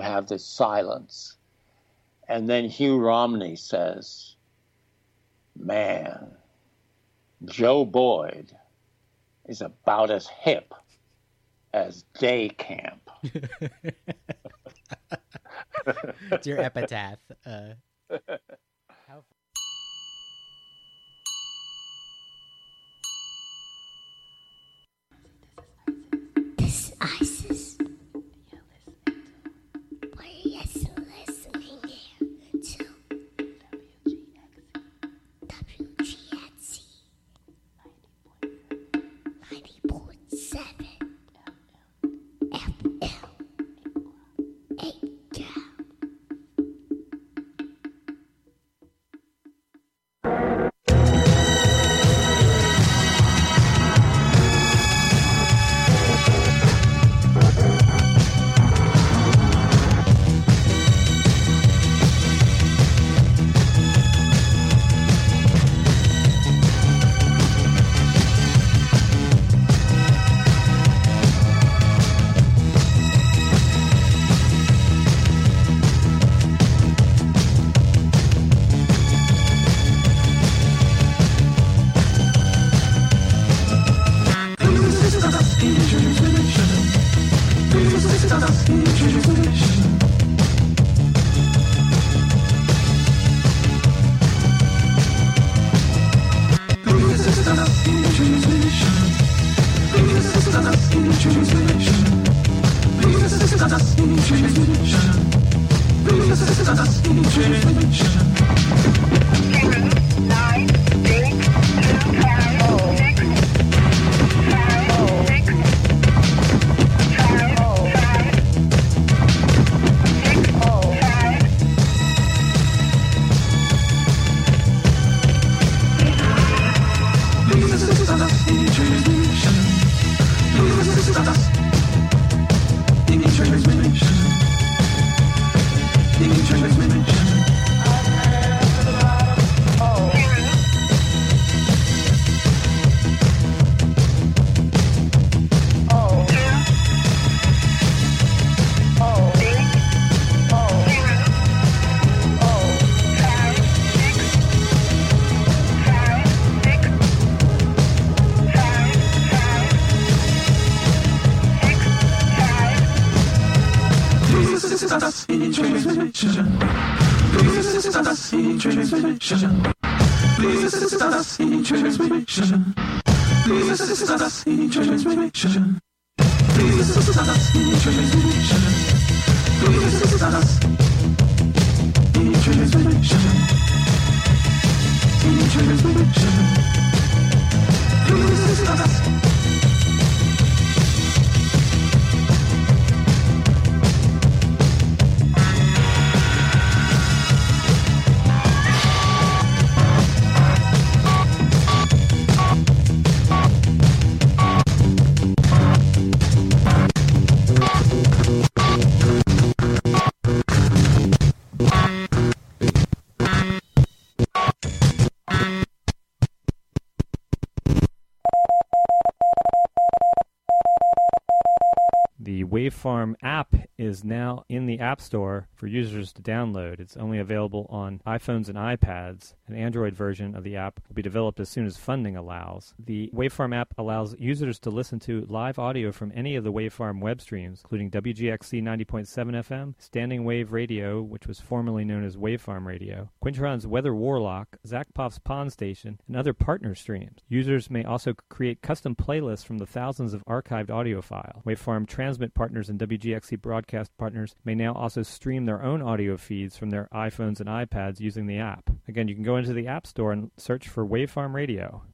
have this silence. And then Hugh Romney says, man, Joe Boyd is about as hip as day camp. It's your epitaph. This is ISIS. What are you listening here to? WGXC 90.7 FM. 8 down. The Waveform app is now in the App Store for users to download. It's only available on iPhones and iPads. An Android version of the app will be developed as soon as funding allows. The Waveform app allows users to listen to live audio from any of the Waveform web streams, including WGXC 90.7 FM, Standing Wave Radio, which was formerly known as Waveform Radio, Quintron's Weather Warlock, Zakpov's Pond Station, and other partner streams. Users may also create custom playlists from the thousands of archived audio files. Waveform transmit partners and WGXC broadcast partners may now also stream their own audio feeds from their iPhones and iPads using the app. Again, you can go into the App Store and search for Waveform Radio.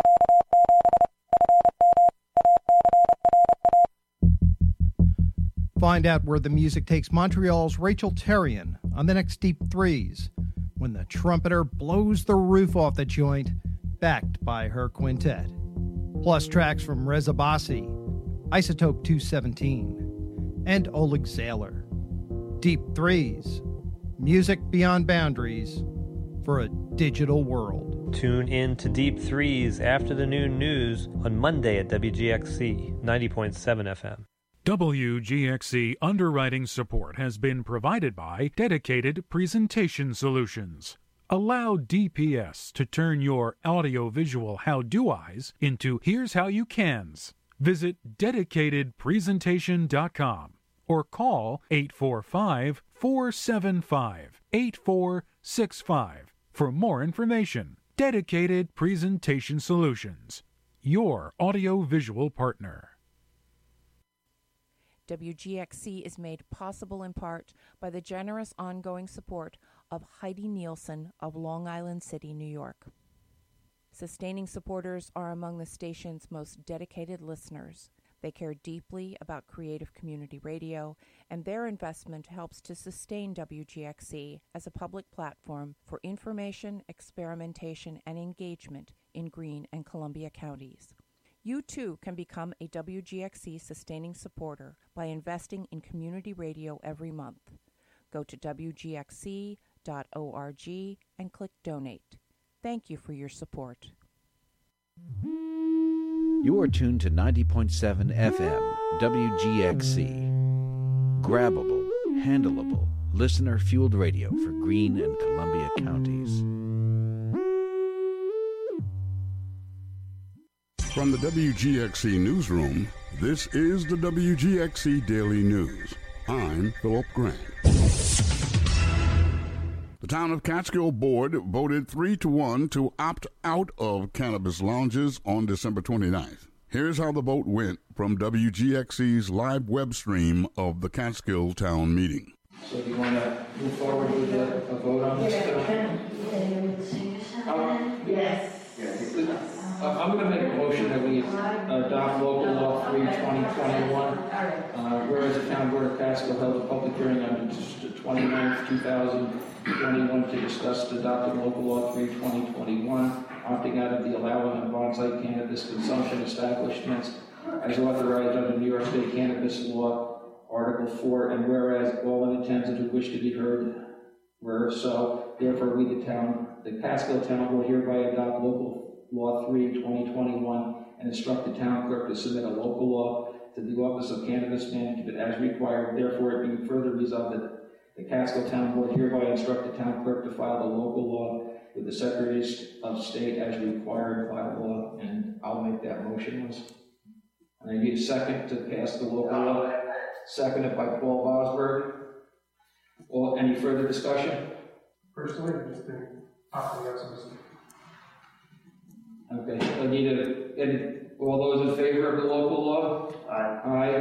Find out where the music takes Montreal's Rachel Terrian on the next Deep Threes when the trumpeter blows the roof off the joint, backed by her quintet. Plus tracks from Reza Bassi, Isotope 217, and Oleg Zayler. Deep Threes, music beyond boundaries for a digital world. Tune in to Deep Threes after the noon news on Monday at WGXC 90.7 FM. WGXC underwriting support has been provided by Dedicated Presentation Solutions. Allow DPS to turn your audiovisual how-do-eyes into here's how you cans. Visit dedicatedpresentation.com or call 845-475-8465 for more information. Dedicated Presentation Solutions, your audiovisual partner. WGXC is made possible in part by the generous ongoing support of Heidi Nielsen of Long Island City, New York. Sustaining supporters are among the station's most dedicated listeners. They care deeply about creative community radio, and their investment helps to sustain WGXC as a public platform for information, experimentation, and engagement in Greene and Columbia counties. You too can become a WGXC sustaining supporter by investing in community radio every month. Go to WGXC.org and click Donate. Thank you for your support. You are tuned to 90.7 FM, WGXC. Grabbable, handleable, listener-fueled radio for Greene and Columbia counties. From the WGXC Newsroom, this is the WGXC Daily News. I'm Philip Grant. The Town of Catskill Board voted 3-1 to opt out of cannabis lounges on December 29th. Here's how the vote went from WGXC's live web stream of the Catskill Town meeting. So do you want to move forward with a vote on this? Yes. I'm going to make a motion that we adopt local law 3/2021. Whereas the Town Board of Catskill held a public hearing on the 29th, 2021 to discuss adopting local law 3/2021, opting out of the allowing of on-site cannabis consumption establishments as authorized under New York State Cannabis Law, Article 4, and whereas all intended who wish to be heard were so, therefore we the Catskill Town Board hereby adopt local Law 3/2021 and instruct the town clerk to submit a local law to the Office of Cannabis Management as required. Therefore, it being further resolved that the Catskill Town Board hereby instruct the town clerk to file the local law with the Secretary of State as required by law, and I'll make that motion. And I need a second to pass the local law. Seconded by Paul Bosberg. Any further discussion? Personally, I just think opting out some. Okay, I need all those in favor of the local law? Aye. Aye.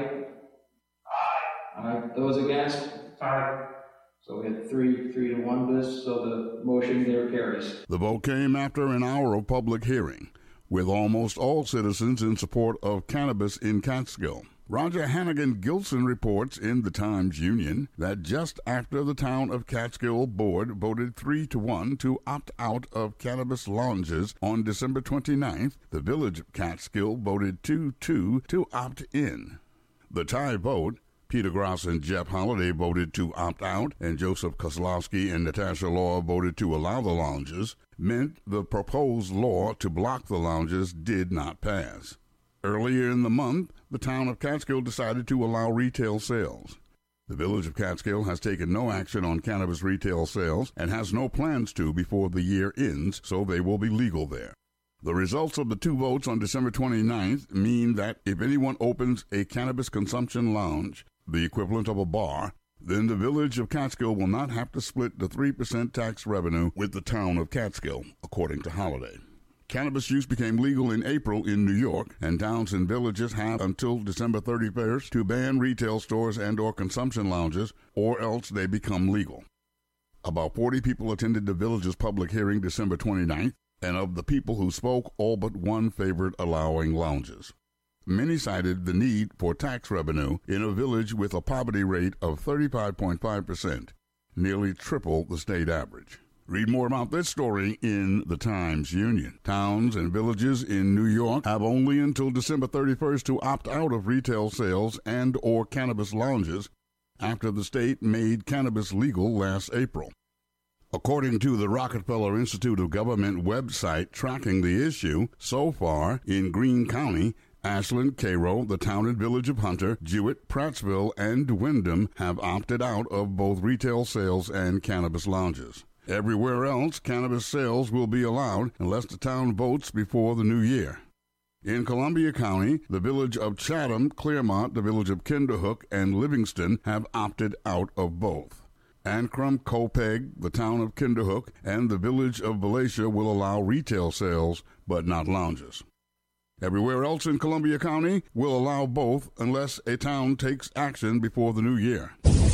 Aye. Those against? Aye. So we had 3-1 this, so the motion there carries. The vote came after an hour of public hearing, with almost all citizens in support of cannabis in Catskill. Roger Hannigan Gilson reports in the Times-Union that just after the Town of Catskill Board voted 3-1 to opt out of cannabis lounges on December 29th, the Village of Catskill voted 2-2 to opt in. The tie vote, Peter Gross and Jeff Holliday voted to opt out, and Joseph Kozlowski and Natasha Law voted to allow the lounges, meant the proposed law to block the lounges did not pass. Earlier in the month, the Town of Catskill decided to allow retail sales. The Village of Catskill has taken no action on cannabis retail sales and has no plans to before the year ends, so they will be legal there. The results of the two votes on December 29th mean that if anyone opens a cannabis consumption lounge, the equivalent of a bar, then the Village of Catskill will not have to split the 3% tax revenue with the Town of Catskill, according to Holliday. Cannabis use became legal in April in New York, and towns and villages have until December 31st to ban retail stores and or consumption lounges, or else they become legal. About 40 people attended the village's public hearing December 29th, and of the people who spoke, all but one favored allowing lounges. Many cited the need for tax revenue in a village with a poverty rate of 35.5%, nearly triple the state average. Read more about this story in the Times-Union. Towns and villages in New York have only until December 31st to opt out of retail sales and or cannabis lounges after the state made cannabis legal last April. According to the Rockefeller Institute of Government website tracking the issue, so far in Greene County, Ashland, Cairo, the town and village of Hunter, Jewett, Prattsville, and Windham have opted out of both retail sales and cannabis lounges. Everywhere else, cannabis sales will be allowed unless the town votes before the new year. In Columbia County, the village of Chatham, Claremont, the village of Kinderhook, and Livingston have opted out of both. Ancrum, Copeg, the town of Kinderhook, and the village of Valatia will allow retail sales, but not lounges. Everywhere else in Columbia County will allow both unless a town takes action before the new year.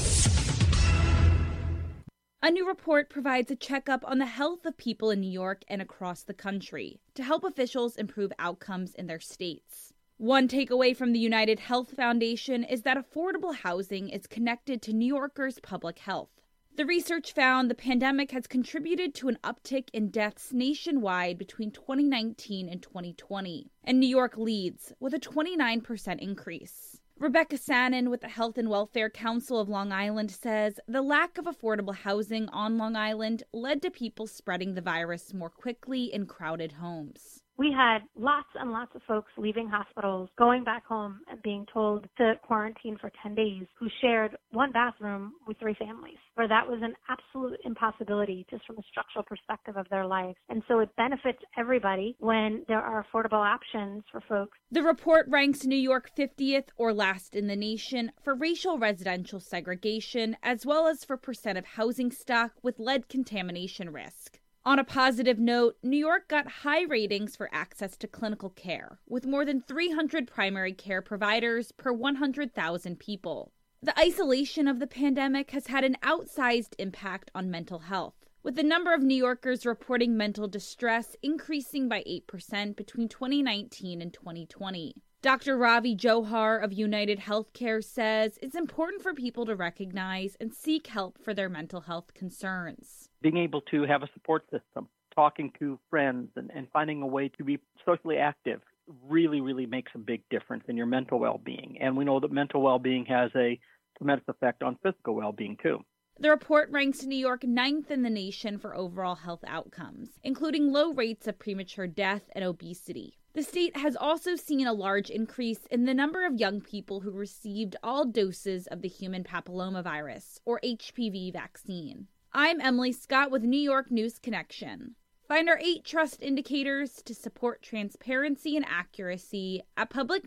A new report provides a checkup on the health of people in New York and across the country to help officials improve outcomes in their states. One takeaway from the United Health Foundation is that affordable housing is connected to New Yorkers' public health. The research found the pandemic has contributed to an uptick in deaths nationwide between 2019 and 2020, and New York leads with a 29% increase. Rebecca Sannon with the Health and Welfare Council of Long Island says the lack of affordable housing on Long Island led to people spreading the virus more quickly in crowded homes. We had lots and lots of folks leaving hospitals, going back home and being told to quarantine for 10 days who shared one bathroom with 3 families, where that was an absolute impossibility just from a structural perspective of their lives. And so it benefits everybody when there are affordable options for folks. The report ranks New York 50th or last in the nation for racial residential segregation, as well as for percent of housing stock with lead contamination risk. On a positive note, New York got high ratings for access to clinical care, with more than 300 primary care providers per 100,000 people. The isolation of the pandemic has had an outsized impact on mental health, with the number of New Yorkers reporting mental distress increasing by 8% between 2019 and 2020. Dr. Ravi Johar of United Healthcare says it's important for people to recognize and seek help for their mental health concerns. Being able to have a support system, talking to friends, and finding a way to be socially active really, really makes a big difference in your mental well-being. And we know that mental well-being has a tremendous effect on physical well-being, too. The report ranks New York 9th in the nation for overall health outcomes, including low rates of premature death and obesity. The state has also seen a large increase in the number of young people who received all doses of the human papillomavirus, or HPV vaccine. I'm Emily Scott with New York News Connection. Find our 8 trust indicators to support transparency and accuracy at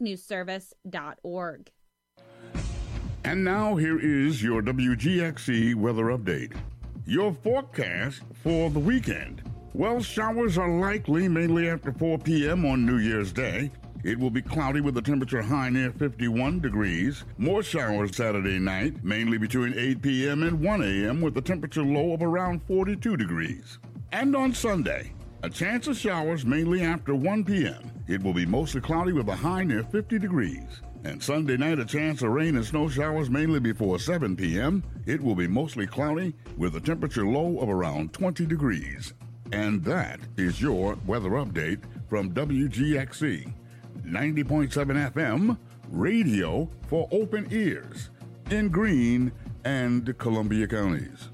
publicnewsservice.org. And now here is your WGXC weather update. Your forecast for the weekend. Well, showers are likely mainly after 4 p.m. on New Year's Day. It will be cloudy with a temperature high near 51 degrees. More showers Saturday night, mainly between 8 p.m. and 1 a.m. with a temperature low of around 42 degrees. And on Sunday, a chance of showers mainly after 1 p.m. It will be mostly cloudy with a high near 50 degrees. And Sunday night, a chance of rain and snow showers mainly before 7 p.m. It will be mostly cloudy with a temperature low of around 20 degrees. And that is your weather update from WGXC. 90.7 FM, radio for open ears in Greene and Columbia counties.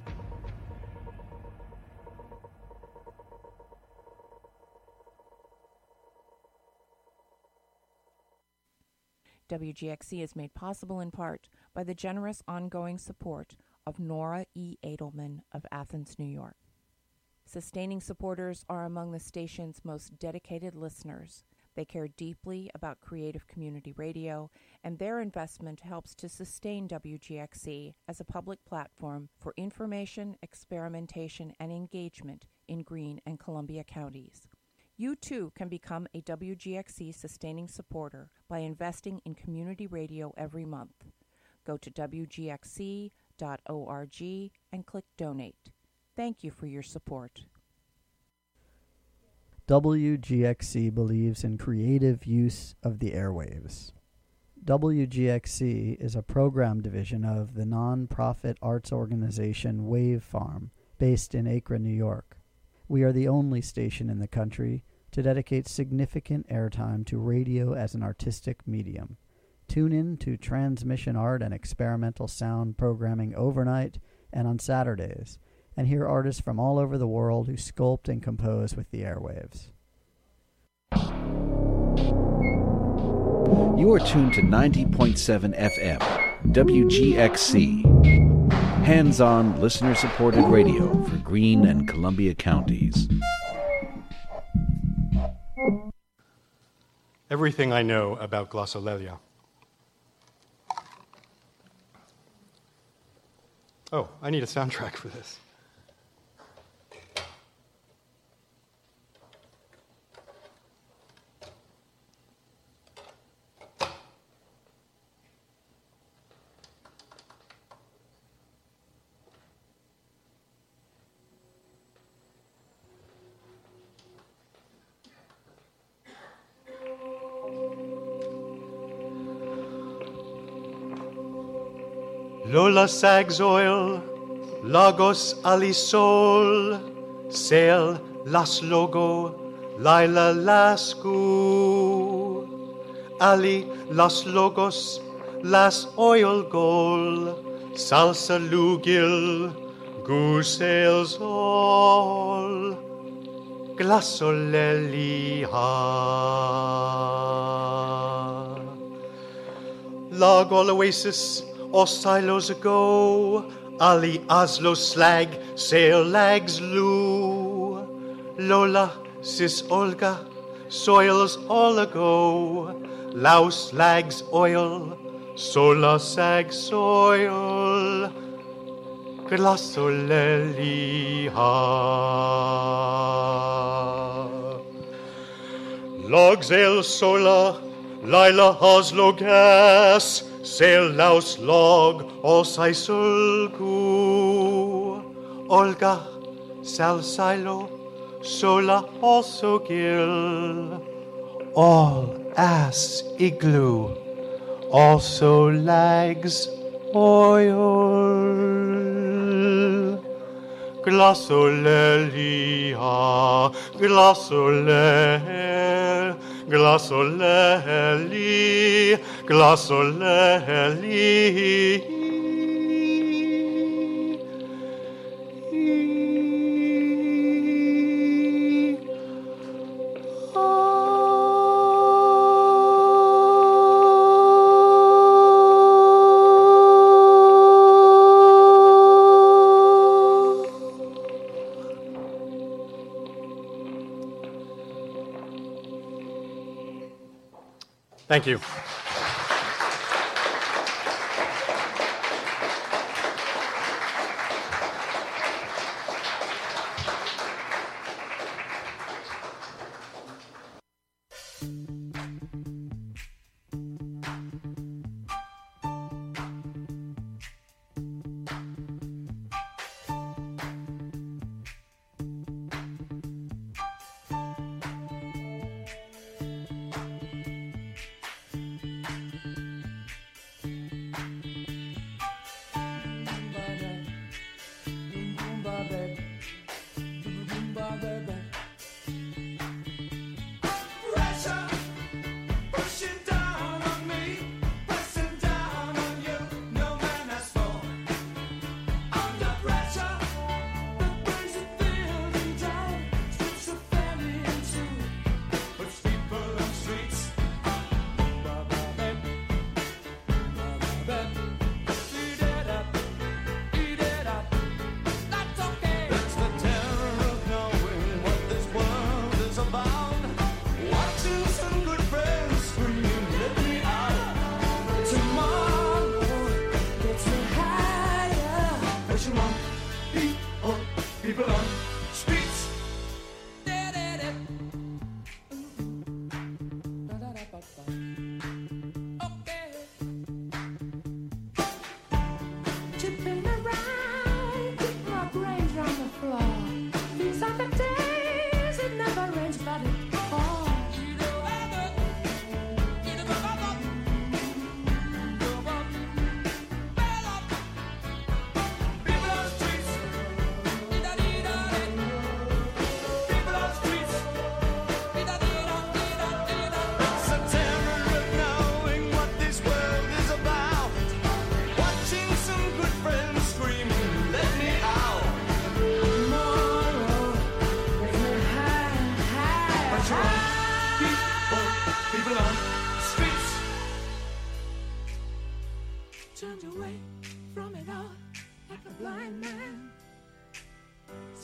WGXC is made possible in part by the generous ongoing support of Nora E. Edelman of Athens, New York. Sustaining supporters are among the station's most dedicated listeners. They care deeply about creative community radio, and their investment helps to sustain WGXC as a public platform for information, experimentation, and engagement in Greene and Columbia counties. You too can become a WGXC sustaining supporter by investing in community radio every month. Go to WGXC.org and click Donate. Thank you for your support. WGXC believes in creative use of the airwaves. WGXC is a program division of the non-profit arts organization Wave Farm, based in Akron, New York. We are the only station in the country to dedicate significant airtime to radio as an artistic medium. Tune in to transmission art and experimental sound programming overnight and on Saturdays, and hear artists from all over the world who sculpt and compose with the airwaves. You are tuned to 90.7 FM, WGXC. Hands-on, listener-supported radio for Greene and Columbia counties. Everything I know about glossolalia. Oh, I need a soundtrack for this. Lola Sags Oil, Lagos Alisol, Sail Las Logo, Laila Lascu, Ali Las Logos, Las Oil Gol, Salsa Lugil, Goose All, Glasolelia. Lagol Oasis, or silos ago, Ali Oslo Slag, Sail Lags Lou, Lola Sis Olga, Soils all ago, Laos Lags Oil, Sola Sag Soil, Glasolelia. Logs El Sola, Lila Oslo Gas, Sail Laos Log, Osai Sulku, Olga, Sal Silo, Sola also Gil, All Ass Igloo, also Lags Oil, Glasolelia, Glasolel, Glasoleli, Glasoleli. Thank you.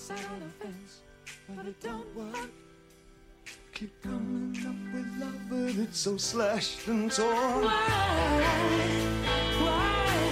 side of the fence, but it don't work. Keep coming up with love, but it's so slashed and torn. Why?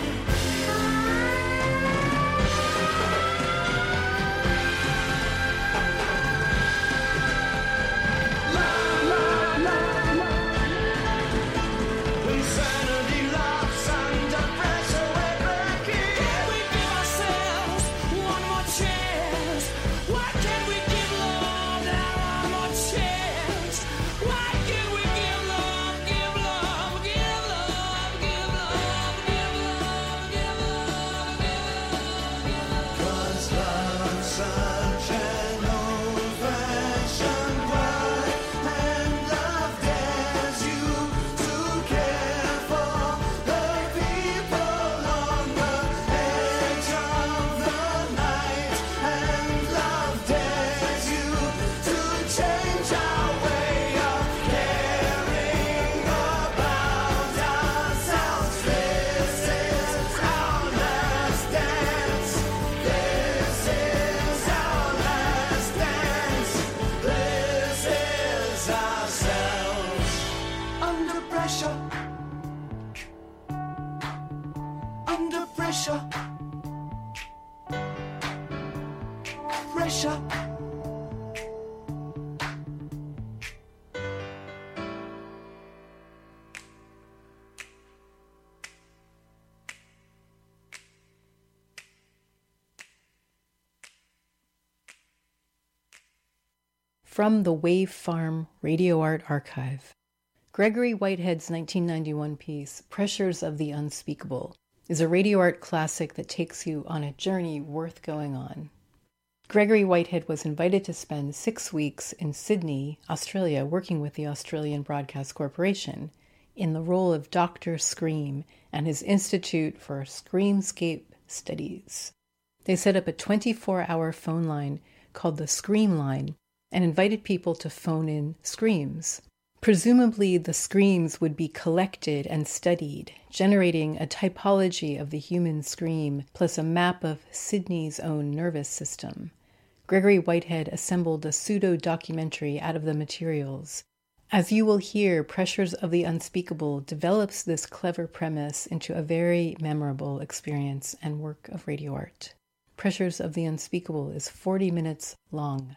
From the Wave Farm Radio Art Archive. Gregory Whitehead's 1991 piece, Pressures of the Unspeakable, is a radio art classic that takes you on a journey worth going on. Gregory Whitehead was invited to spend 6 weeks in Sydney, Australia, working with the Australian Broadcast Corporation in the role of Dr. Scream and his Institute for Screamscape Studies. They set up a 24-hour phone line called the Scream Line and invited people to phone in screams. Presumably, the screams would be collected and studied, generating a typology of the human scream plus a map of Sydney's own nervous system. Gregory Whitehead assembled a pseudo-documentary out of the materials. As you will hear, Pressures of the Unspeakable develops this clever premise into a very memorable experience and work of radio art. Pressures of the Unspeakable is 40 minutes long.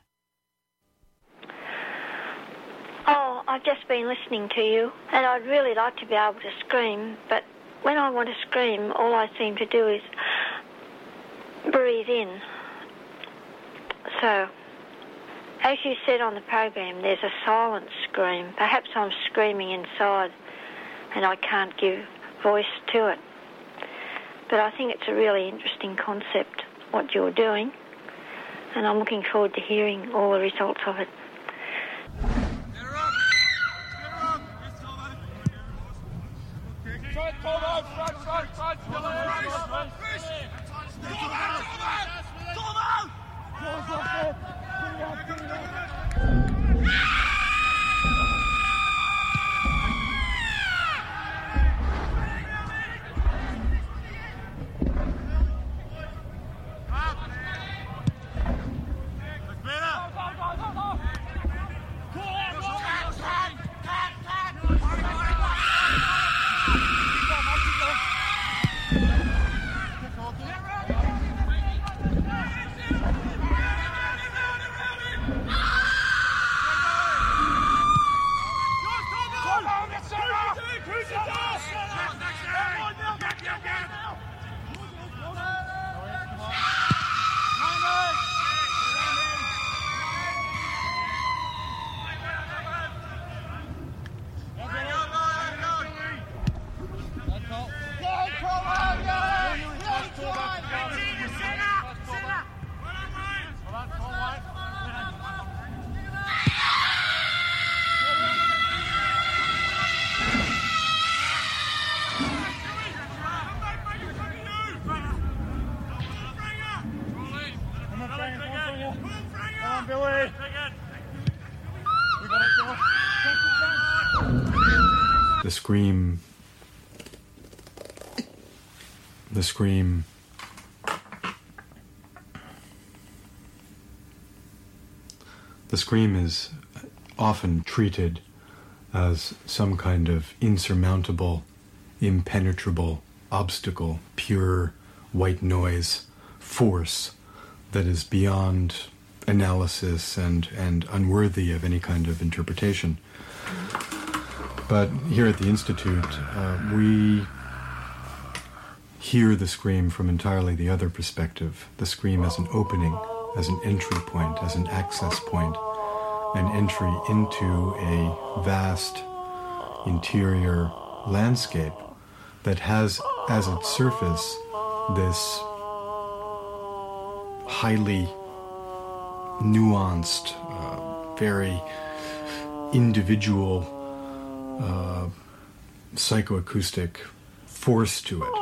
Oh, I've just been listening to you, and I'd really like to be able to scream, but when I want to scream, all I seem to do is breathe in. So, as you said on the program, there's a silent scream. Perhaps I'm screaming inside, and I can't give voice to it. But I think it's a really interesting concept, what you're doing, and I'm looking forward to hearing all the results of it. The scream is often treated as some kind of insurmountable, impenetrable obstacle, pure white noise force that is beyond analysis and unworthy of any kind of interpretation. But here at the Institute, we hear the scream from entirely the other perspective. The scream as an opening, as an entry point, as an access point, an entry into a vast interior landscape that has as its surface this highly nuanced, very individual psychoacoustic force to it.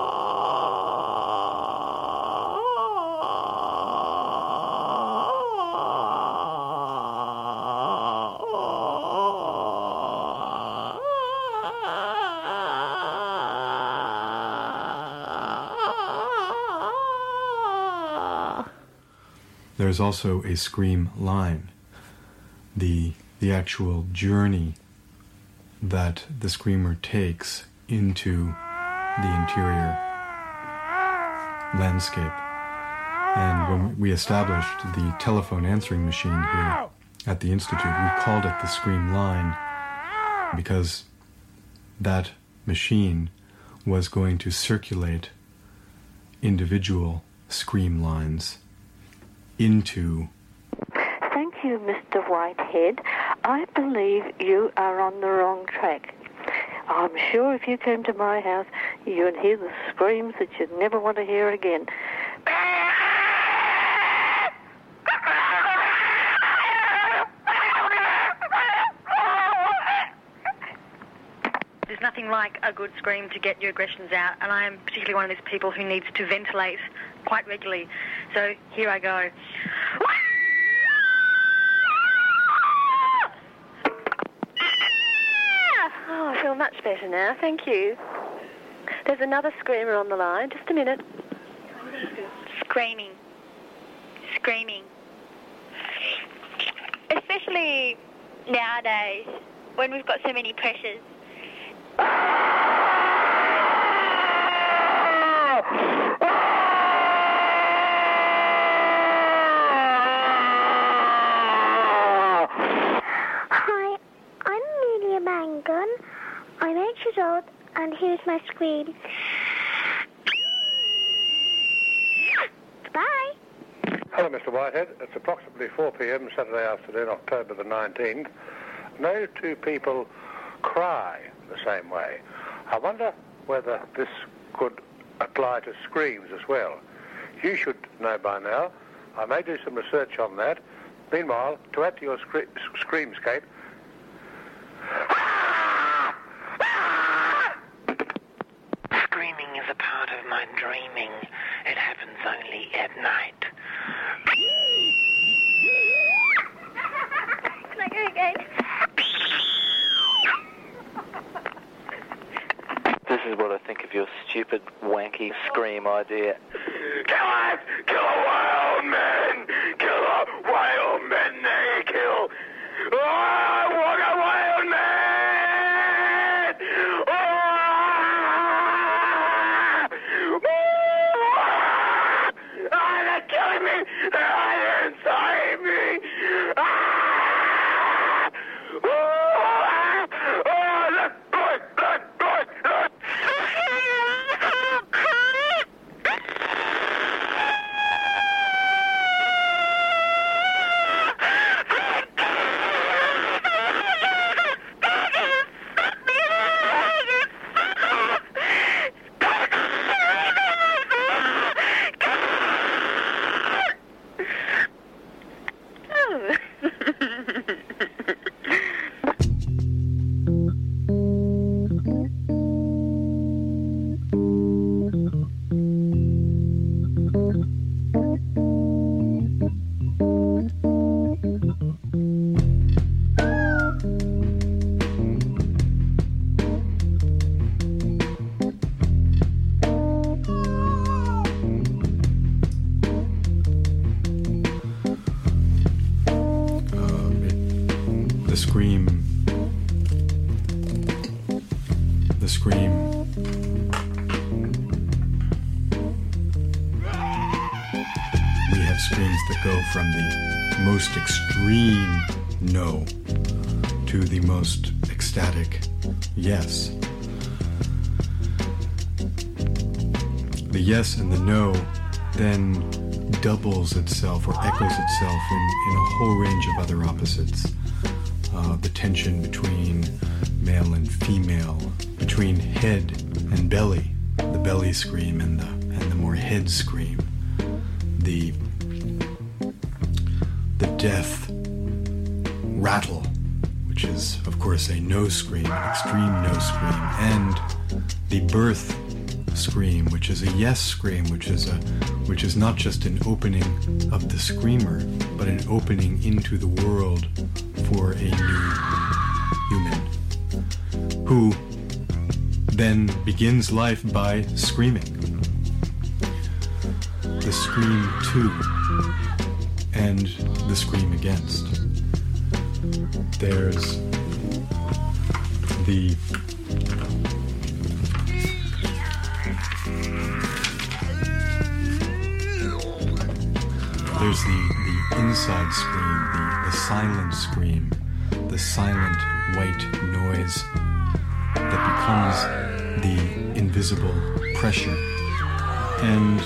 There's also a scream line, the actual journey that the screamer takes into the interior landscape. And when we established the telephone answering machine here at the Institute, we called it the scream line because that machine was going to circulate individual scream lines into... Thank you, Mr. Whitehead. I believe you are on the wrong track. I'm sure if you came to my house, you would hear the screams that you'd never want to hear again. There's nothing like a good scream to get your aggressions out, and I am particularly one of these people who needs to ventilate quite regularly. So here I go. Oh, I feel much better now, thank you. There's another screamer on the line. Just a minute. Screaming. Screaming. Especially nowadays, when we've got so many pressures. Hi, I'm Amelia Mangun. I'm 8 years old, and here's my scream. Bye. Hello, Mr. Whitehead. It's approximately 4 p.m. Saturday afternoon, October the 19th. No two people cry the same way. I wonder whether this could apply to screams as well. You should know by now. I may do some research on that. Meanwhile, to add to your screamscape, Screaming is a part of my dreaming. It happens only at night. Can I go again? This is what I think of your stupid, wanky scream idea. Kill us! Kill wild men! Kill wild men! They kill! Oh, what a wild man! Oh! Oh, they're killing me! They're inside me! Ah! Oh! Oh, look! Look! Look! Look! Look! scream. We have screams that go from the most extreme no to the most ecstatic yes. The yes and the no then doubles itself or echoes itself in a whole range of other opposites. The tension between male and female, between head and belly, the belly scream and the more head scream, the death rattle, which is of course a no scream, an extreme no scream, and the birth scream, which is a yes scream, which is not just an opening of the screamer, but an opening into the world for a new human who then begins life by screaming. The scream to and the scream against. There's the inside scream, the silent scream, the silent white noise that becomes the invisible pressure. And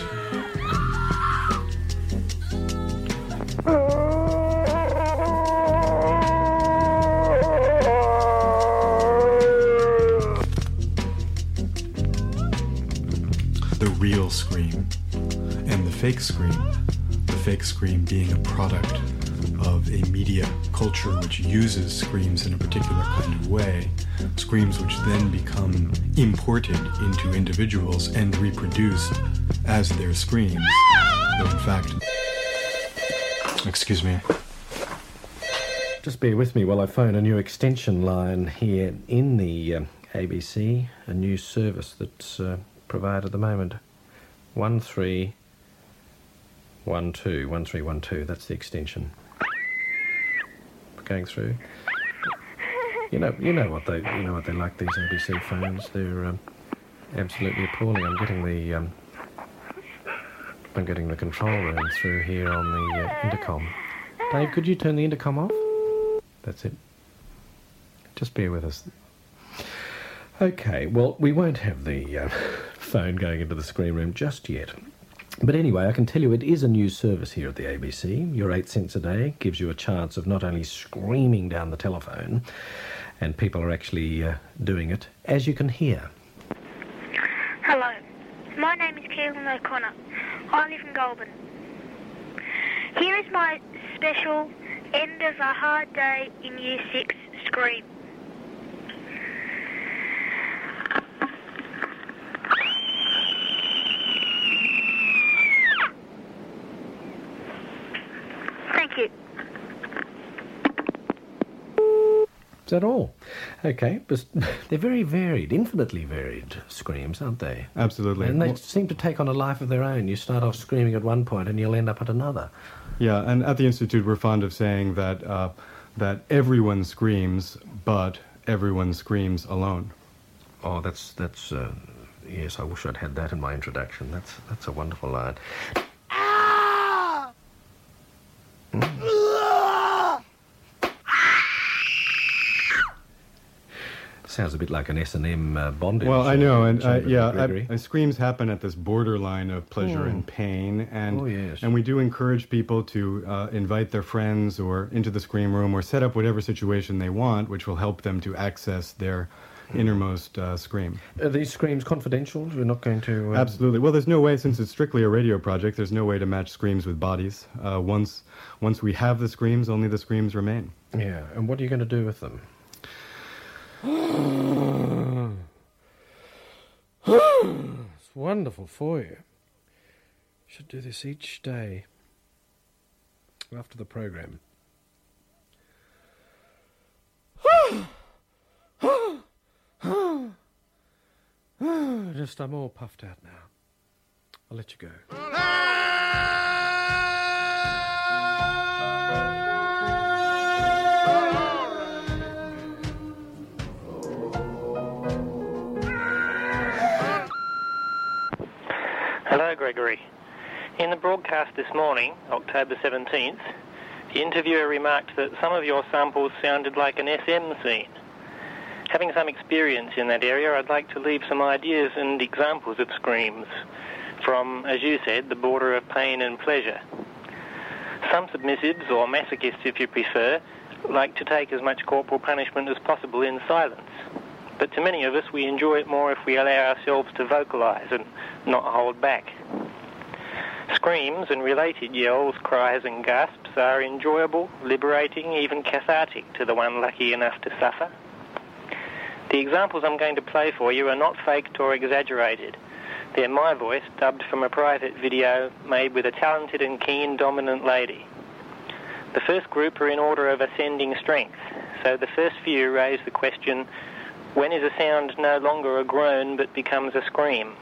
the real scream and the fake scream. The fake scream being a product of a media culture which uses screams in a particular kind of way, screams which then become imported into individuals and reproduced as their screams. Though in fact... Excuse me. Just bear with me while I phone a new extension line here in the ABC, a new service that's provided at the moment. 1312, that's the extension. Going through. You know what they like, these ABC phones. They're absolutely appalling. I'm getting the control room through here on the intercom. Dave, could you turn the intercom off? That's it. Just bear with us. Okay, well, we won't have the phone going into the screen room just yet. But anyway, I can tell you it is a new service here at the ABC. Your 8 cents a day gives you a chance of not only screaming down the telephone, and people are actually doing it, as you can hear. Hello, my name is Keelan O'Connor. I live in Goulburn. Here is my special end of a hard day in Year 6 scream. Thank you. Is that all? Okay, but they're very varied, infinitely varied screams, aren't they? Absolutely. And they seem to take on a life of their own. You start off screaming at one point and you'll end up at another. Yeah, and at the Institute we're fond of saying that that everyone screams, but everyone screams alone. Oh, that's yes, I wish I'd had that in my introduction. That's a wonderful line. Sounds a bit like an S&M bondage. Well, I know, and screams happen at this borderline of pleasure and pain, and we do encourage people to invite their friends or into the scream room or set up whatever situation they want, which will help them to access their innermost scream. Are these screams confidential? We're not going to... Absolutely. Well, there's no way, since it's strictly a radio project, there's no way to match screams with bodies. Once we have the screams, only the screams remain. Yeah, and what are you going to do with them? It's wonderful for you. Should do this each day after the program. Just, I'm all puffed out now. I'll let you go. broadcast this morning, October 17th, the interviewer remarked that some of your samples sounded like an SM scene. Having some experience in that area, I'd like to leave some ideas and examples of screams from, as you said, the border of pain and pleasure. Some submissives, or masochists if you prefer, like to take as much corporal punishment as possible in silence. But to many of us, we enjoy it more if we allow ourselves to vocalise and not hold back. Screams and related yells, cries and gasps are enjoyable, liberating, even cathartic to the one lucky enough to suffer. The examples I'm going to play for you are not faked or exaggerated. They're my voice, dubbed from a private video made with a talented and keen dominant lady. The first group are in order of ascending strength, so the first few raise the question, when is a sound no longer a groan but becomes a scream?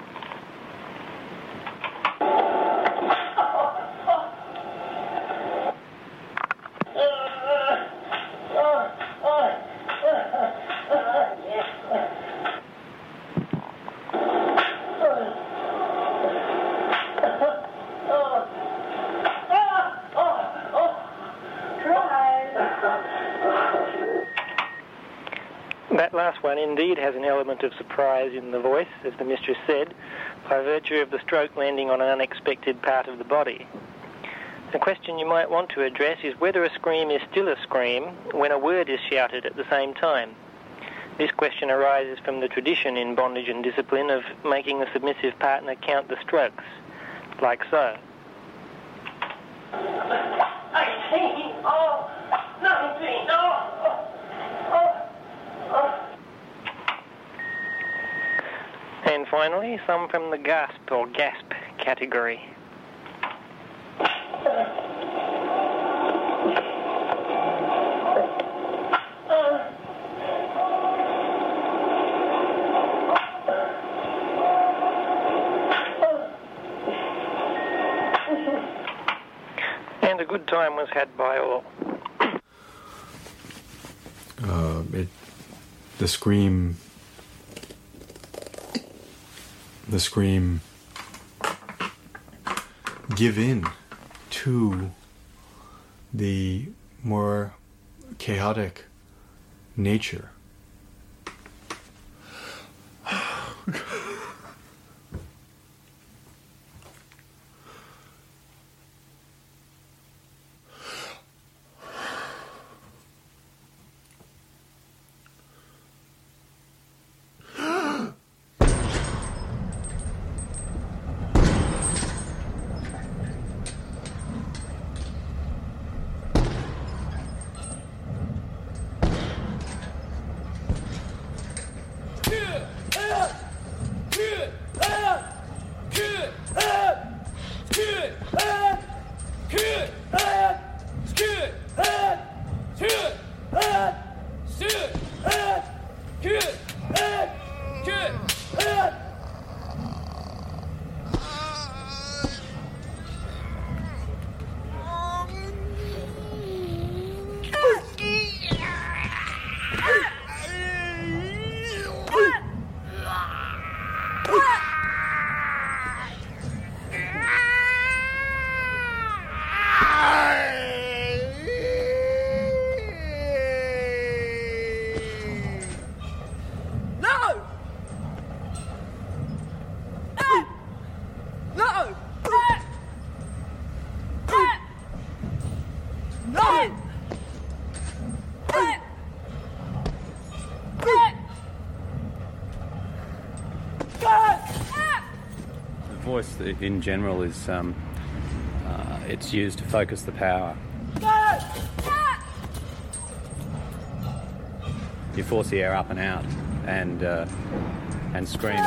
That last one indeed has an element of surprise in the voice, as the mistress said, by virtue of the stroke landing on an unexpected part of the body. The question you might want to address is whether a scream is still a scream when a word is shouted at the same time. This question arises from the tradition in bondage and discipline of making the submissive partner count the strokes, like so. 18, 19, And finally, some from the gasp or gasp category. And a good time was had by all. The scream give in to the more chaotic nature. In general is it's used to focus the power. You force the air up and out and scream.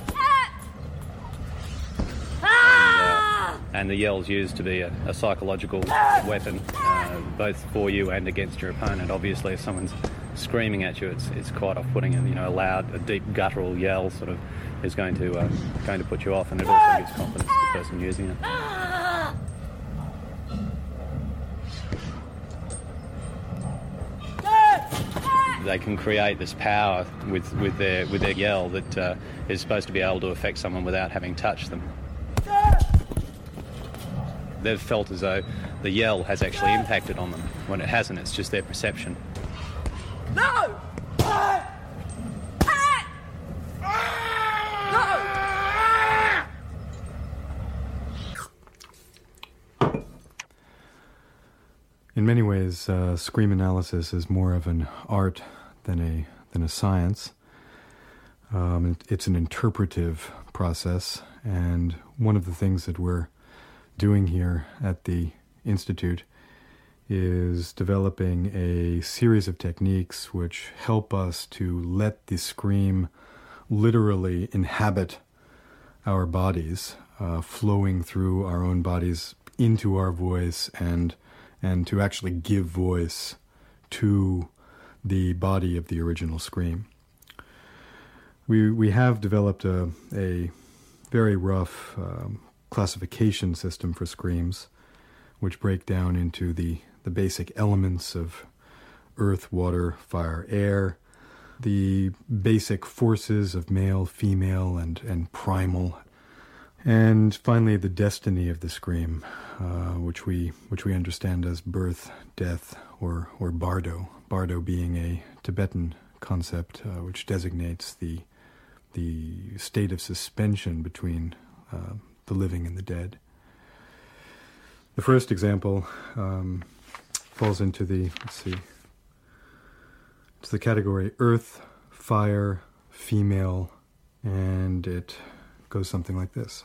And the yell's used to be a psychological weapon, both for you and against your opponent. Obviously, if someone's screaming at you, it's quite off-putting, and a deep guttural yell sort of is going to put you off, and it also gives confidence to the person using it. They can create this power with their yell that is supposed to be able to affect someone without having touched them. they've felt as though the yell has actually impacted on them. When it hasn't, it's just their perception. No! In many ways, scream analysis is more of an art than a science. It's an interpretive process, and one of the things that we're doing here at the Institute is developing a series of techniques which help us to let the scream literally inhabit our bodies, flowing through our own bodies into our voice, and to actually give voice to the body of the original scream. We have developed a very rough classification system for screams, which break down into the basic elements of earth, water, fire, air, the basic forces of male, female, and primal, and finally the destiny of the scream, which we understand as birth, death, or bardo. Bardo being a Tibetan concept which designates the state of suspension between the living and the dead. The first example falls into it's the category earth, fire, female, and it goes something like this.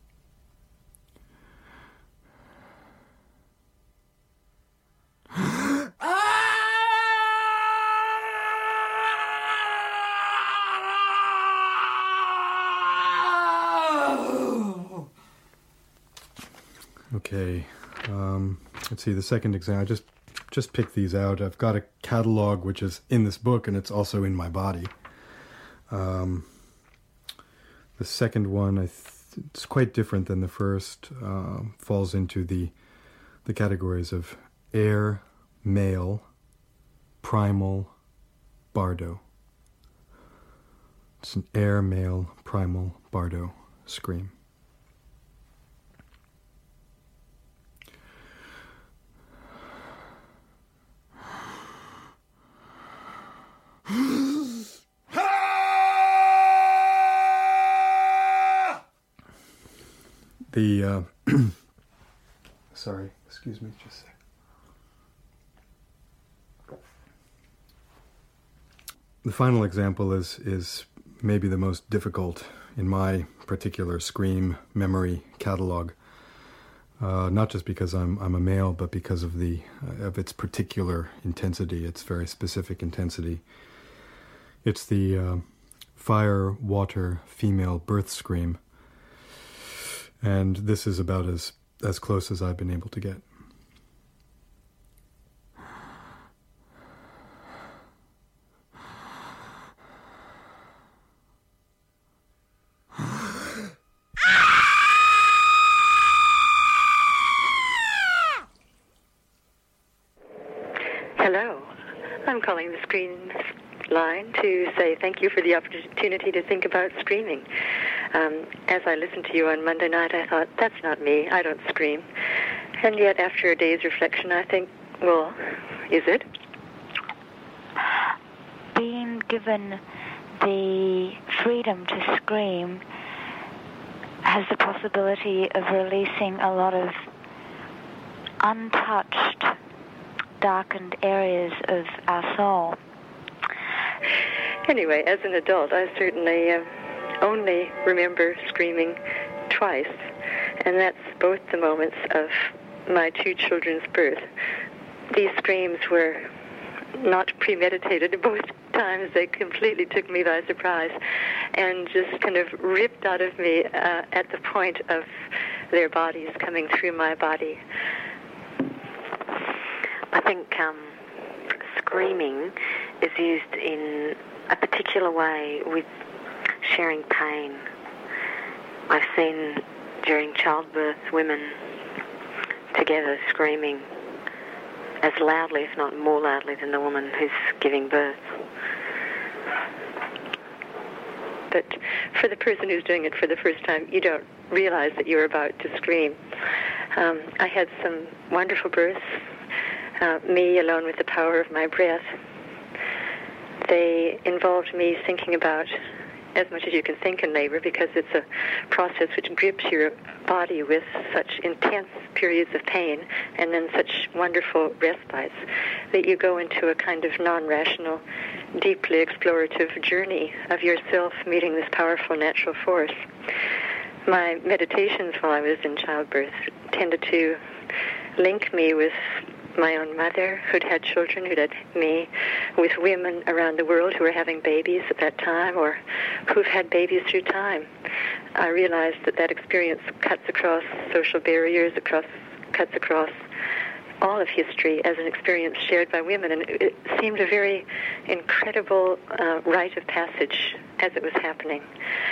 Okay, let's see, the second example, I just picked these out. I've got a catalog which is in this book, and it's also in my body. The second one, it's quite different than the first, falls into the categories of air, male, primal, bardo. It's an air, male, primal, bardo scream. Sorry, excuse me just a sec. The final example is maybe the most difficult in my particular scream memory catalog. Not just because I'm a male, but because of its particular intensity, its very specific intensity. It's the fire, water, female birth scream. And this is about as close as I've been able to get. Hello. I'm calling the screen line to say thank you for the opportunity to think about screaming. As I listened to you on Monday night, I thought, that's not me. I don't scream. And yet, after a day's reflection, I think, well, is it? Being given the freedom to scream has the possibility of releasing a lot of untouched, darkened areas of our soul. Anyway, as an adult, I certainly only remember screaming twice, and that's both the moments of my two children's birth. These screams were not premeditated. Both times they completely took me by surprise and just kind of ripped out of me at the point of their bodies coming through my body. I think screaming is used in a particular way with sharing pain. I've seen during childbirth women together screaming as loudly, if not more loudly, than the woman who's giving birth. But for the person who's doing it for the first time, you don't realize that you're about to scream. I had some wonderful births, me alone with the power of my breath. They involved me thinking about as much as you can think in labor, because it's a process which grips your body with such intense periods of pain and then such wonderful respites that you go into a kind of non-rational, deeply explorative journey of yourself meeting this powerful natural force. My meditations while I was in childbirth tended to link me with my own mother, who'd had children, who'd had me, with women around the world who were having babies at that time or who've had babies through time. I realized that experience cuts across social barriers, cuts across all of history as an experience shared by women, and it seemed a very incredible rite of passage as it was happening.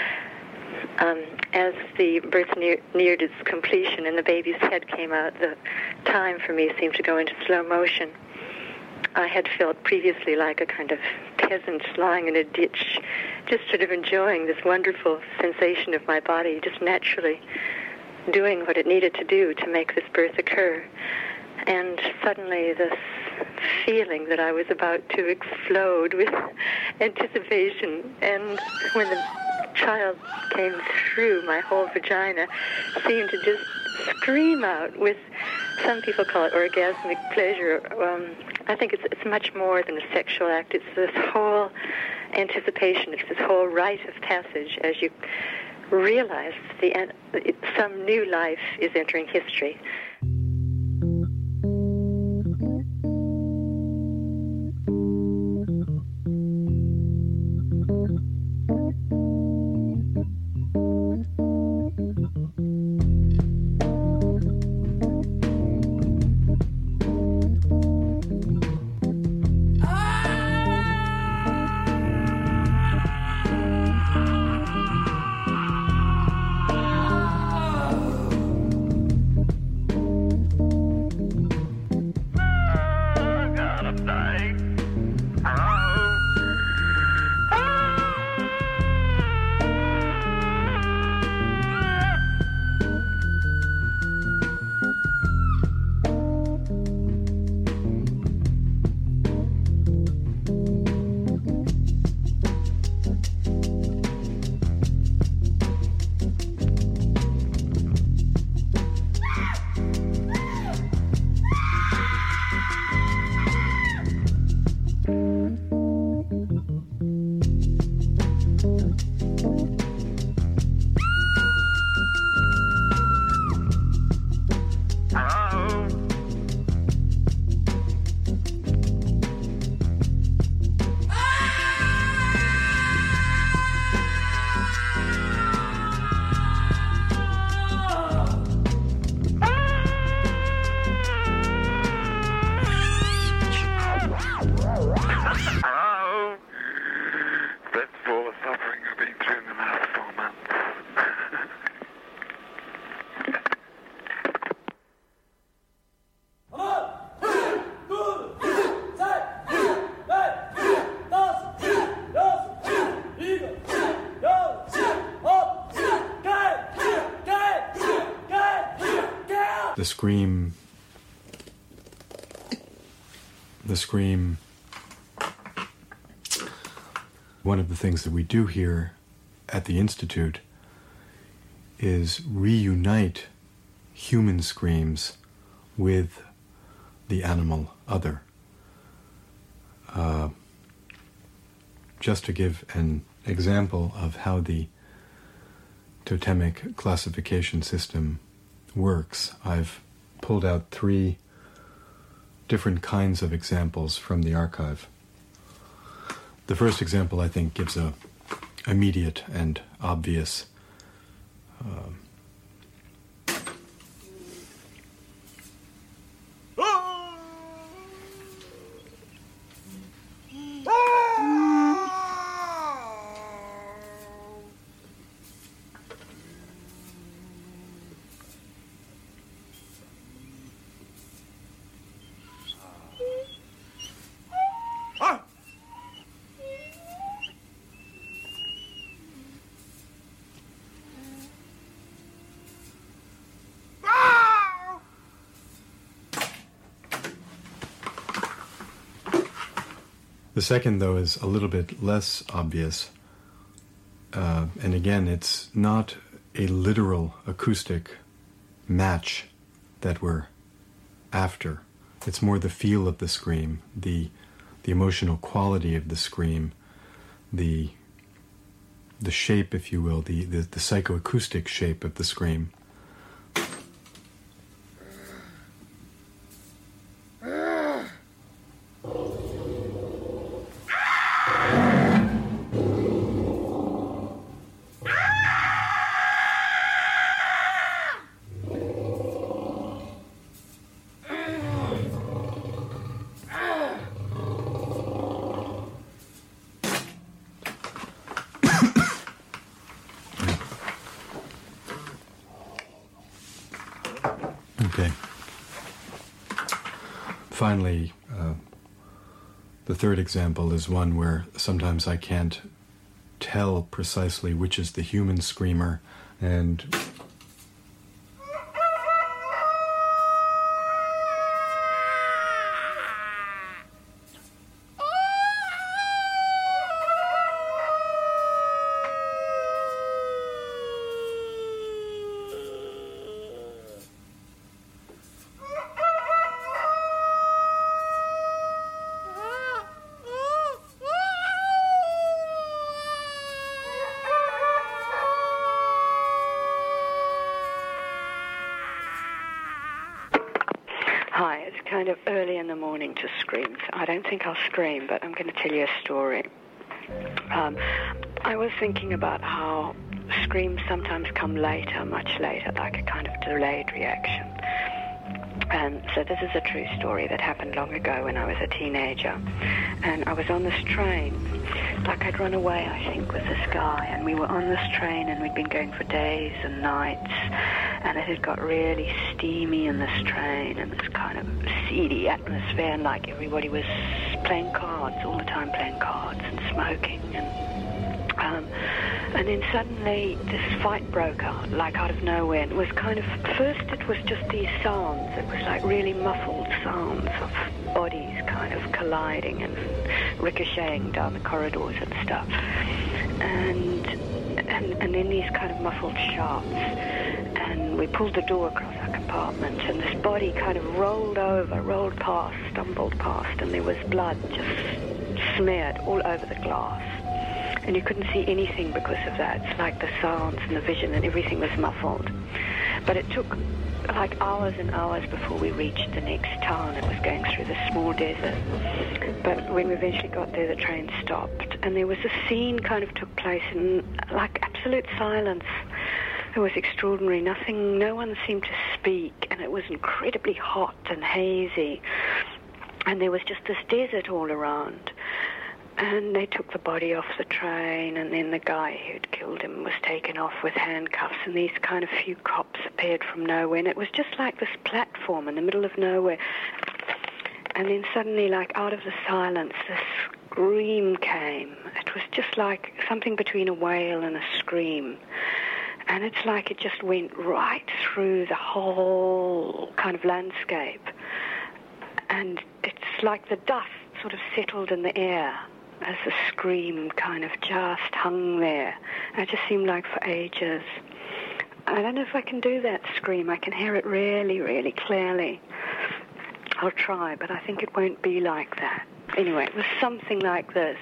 As the birth neared its completion and the baby's head came out, the time for me seemed to go into slow motion. I had felt previously like a kind of peasant lying in a ditch, just sort of enjoying this wonderful sensation of my body, just naturally doing what it needed to do to make this birth occur. And suddenly this feeling that I was about to explode with anticipation, and when the child came through, my whole vagina seemed to just scream out with, some people call it orgasmic pleasure. I think it's much more than a sexual act. It's this whole anticipation. It's this whole rite of passage as you realize some new life is entering history. The scream, one of the things that we do here at the Institute is reunite human screams with the animal other. Just to give an example of how the totemic classification system works, I've pulled out 3 different kinds of examples from the archive. The first example, I think, gives a immediate and obvious The second, though, is a little bit less obvious. And again, it's not a literal acoustic match that we're after. It's more the feel of the scream, the emotional quality of the scream, the shape, if you will, the psychoacoustic shape of the scream. Okay. Finally, the third example is one where sometimes I can't tell precisely which is the human screamer and Hi, it's kind of early in the morning to scream. So I don't think I'll scream, but I'm going to tell you a story. I was thinking about how screams sometimes come later, much later, like a kind of delayed reaction. And so this is a true story that happened long ago when I was a teenager. And I was on this train, like I'd run away, I think, with this guy. And we were on this train and we'd been going for days and nights. And it had got really steamy in this train and this kind of seedy atmosphere. And like everybody was playing cards, all the time playing cards and smoking. And then suddenly this fight broke out, like out of nowhere. And it was kind of, first it was just these sounds. It was like really muffled sounds of bodies kind of colliding and ricocheting down the corridors and stuff. And then these kind of muffled shouts. And we pulled the door across our compartment, and this body kind of rolled past, stumbled past, and there was blood just smeared all over the glass. And you couldn't see anything because of that. It's like the sounds and the vision and everything was muffled. But it took like hours and hours before we reached the next town. It was going through this small desert. But when we eventually got there, the train stopped. And there was a scene kind of took place in like absolute silence. It was extraordinary. No one seemed to speak. And it was incredibly hot and hazy. And there was just this desert all around. And they took the body off the train, and then the guy who'd killed him was taken off with handcuffs, and these kind of few cops appeared from nowhere, and it was just like this platform in the middle of nowhere. And then suddenly, like out of the silence, this scream came. It was just like something between a wail and a scream. And it's like it just went right through the whole kind of landscape. And it's like the dust sort of settled in the air as the scream kind of just hung there. And it just seemed like for ages. I don't know if I can do that scream. I can hear it really, really clearly. I'll try, but I think it won't be like that. Anyway, it was something like this.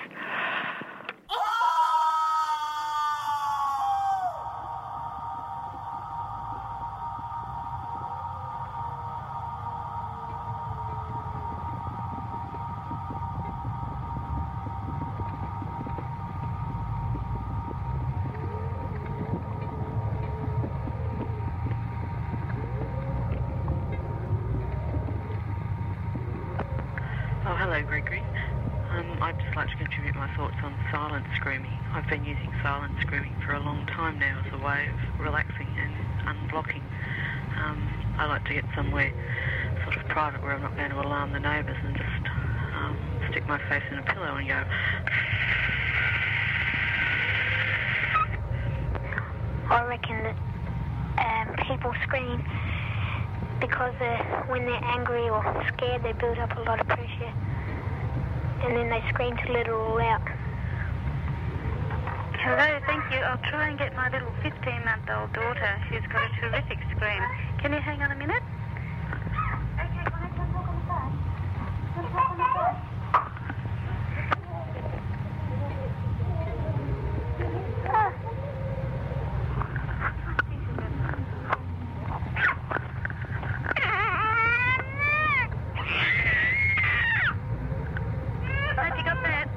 Hello, Gregory. I'd just like to contribute my thoughts on silent screaming. I've been using silent screaming for a long time now as a way of relaxing and unblocking. I like to get somewhere sort of private where I'm not going to alarm the neighbours and just stick my face in a pillow and go... I reckon that people scream because when they're angry or scared, they build up a lot of pressure. and then they scream to let it all out. Hello, thank you. I'll try and get my little 15-month-old daughter who's got a terrific scream. Can you hang on a minute? Have you got that?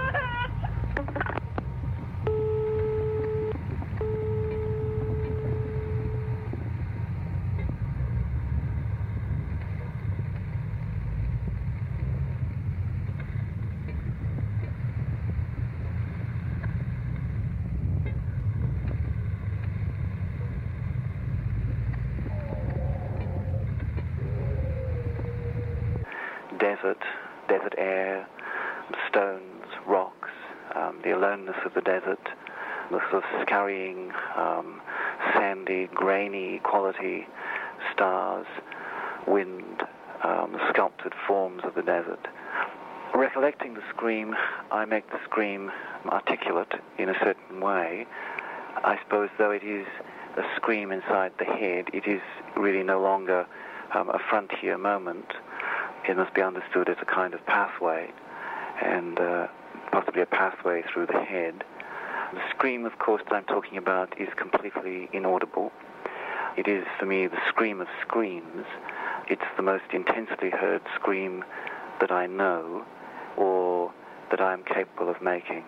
Desert air, stones, rocks, the aloneness of the desert, the sort of scurrying, sandy, grainy quality, stars, wind, the sculpted forms of the desert. Recollecting the scream, I make the scream articulate in a certain way. I suppose though it is a scream inside the head, it is really no longer a frontier moment. It must be understood as a kind of pathway, and possibly a pathway through the head. The scream, of course, that I'm talking about is completely inaudible. It is, for me, the scream of screams. It's the most intensely heard scream that I know or that I'm capable of making.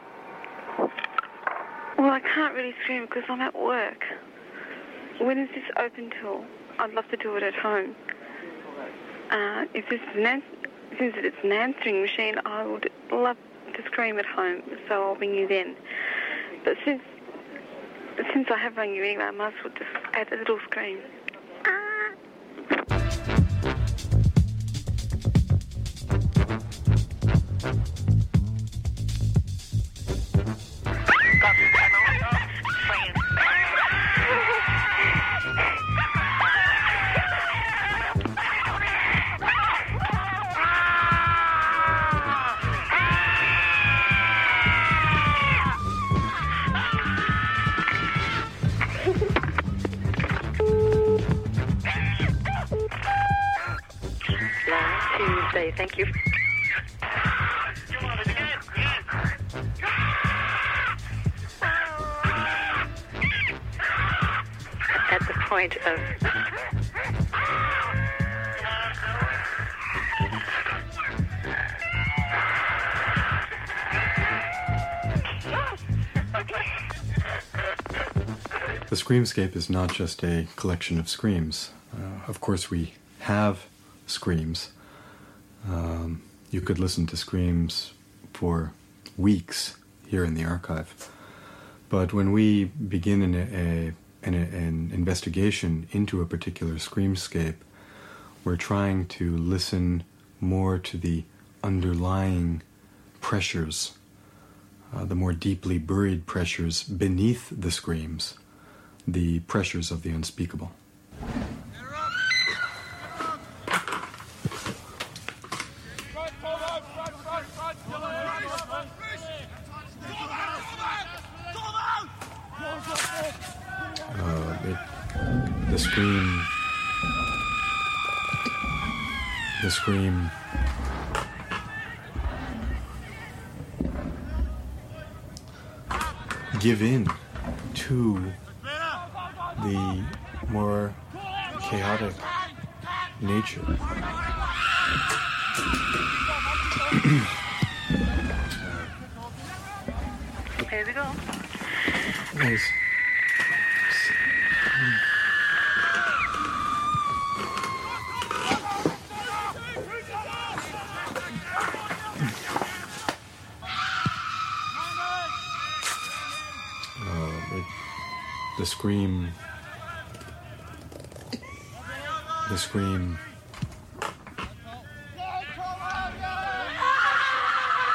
Well, I can't really scream because I'm at work. When is this open till? I'd love to do it at home. Since it's an answering machine, I would love to scream at home, so I'll ring you then. But since I have rung you anyway, I might as well just add a little scream. Thank you. At the point of The Screamscape is not just a collection of screams. Of course, we have screams. You could listen to screams for weeks here in the archive. But when we begin an investigation into a particular screamscape, we're trying to listen more to the underlying pressures, the more deeply buried pressures beneath the screams, the pressures of the unspeakable. The scream give in to the more chaotic nature. Here we go. Nice. The scream